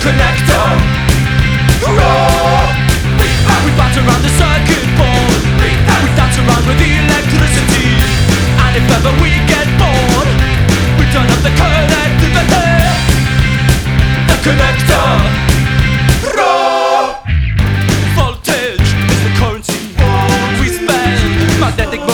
connector. We bounce around the circuit board. We dance around with the electricity. And if ever we get bored, we turn up the connectivity. The connector. Voltage is the currency we spend. Magnetic